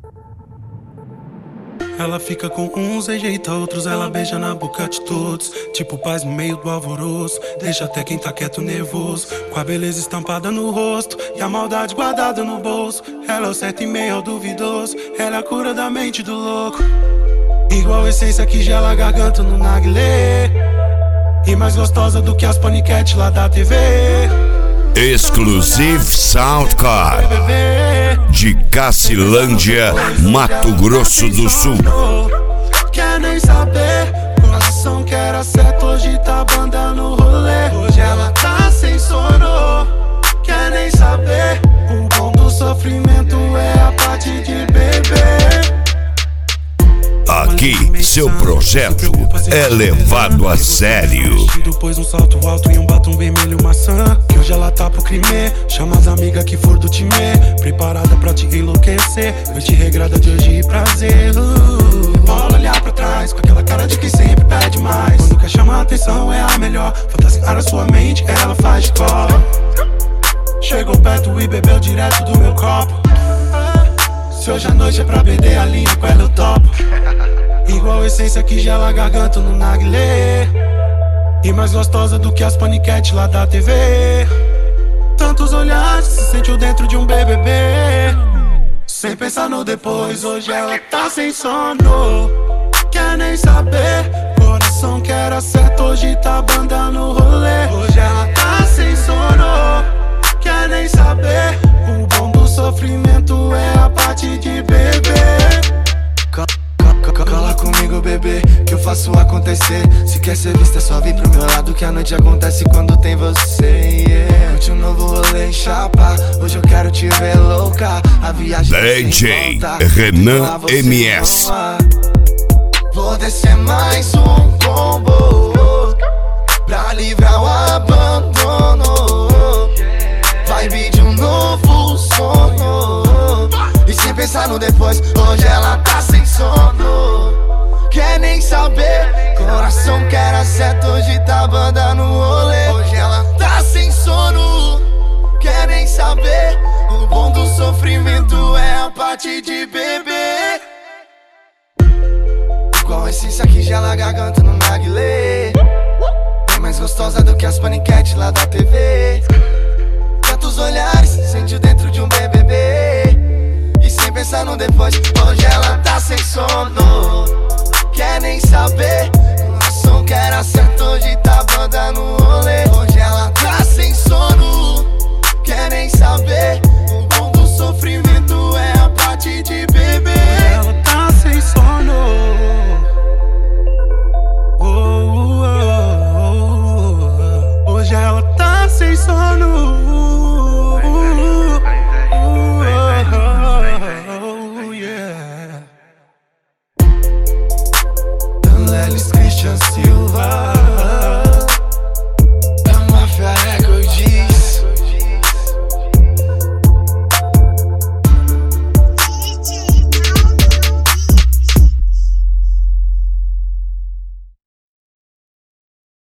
Ela fica com uns, rejeita outros, ela beija na boca de todos. Tipo paz no meio do alvoroço, deixa até quem tá quieto nervoso. Com a beleza estampada no rosto e a maldade guardada no bolso. Ela é o certo e meio ao duvidoso, ela é a cura da mente do louco. Igual a essência que gela a garganta no narguilé, e mais gostosa do que as paniquetes lá da TV. Exclusive Soundcard de Cacilândia, Mato Grosso do Sul. Quer nem saber, coração que era certo hoje tá banda no rolê. Hoje ela tá sem sono. Quer nem saber, o bom do sofrimento é a parte de beber. Aqui, seu projeto é levado a sério. Depois um salto alto e um batom vermelho maçã, que hoje ela tá pro crime. Chama as amigas que for do time, preparada pra te enlouquecer. Noite regrada de hoje e prazer. Bola olhar pra trás, com aquela cara de quem sempre pede mais. Quando quer chamar a atenção é a melhor, fantasiar a sua mente, ela faz de cor. Chegou perto e bebeu direto do meu copo. Se hoje a noite é pra perder a linha, com ela eu topo. Igual a essência que gela a garganta no narguilé, e mais gostosa do que as paniquetes lá da TV. Tantos olhares, se sentiu dentro de um BBB, sem pensar no depois. Hoje ela tá sem sono. Quer nem saber, coração que era certo hoje tá banda no rolê. Hoje ela tá sem sono. Quer nem saber, o bom do sofrimento é a parte de beber. Cola comigo, bebê, que eu faço acontecer. Se quer ser vista, é só vir pro meu lado, que a noite acontece quando tem você, yeah. Curte um novo rolê, chapa, hoje eu quero te ver louca. A viagem DJ Renan MS. Vou descer mais um combo pra livrar o abandono. Vibe de um novo sono, e sem pensar no depois. Hoje ela tá sem sono. Quer nem saber, coração que era certo hoje tá banda no rolê. Hoje ela tá sem sono. Quer nem saber, o bom do sofrimento é a parte de beber. Igual a essência que gela a garganta no narguilé, bem mais gostosa do que as paniquetes lá da TV. Tantos olhares, se sentiu dentro de um BBB, e sem pensar no depois. Hoje ela tá sem sono. Quer nem saber, coração que era certo hoje tá banda no rolê. Hoje ela tá sem sono. Quer nem saber, o bom do sofrimento é a parte de beber. Ela tá sem sono. Hoje ela tá sem sono. Danlelis Christian Silva.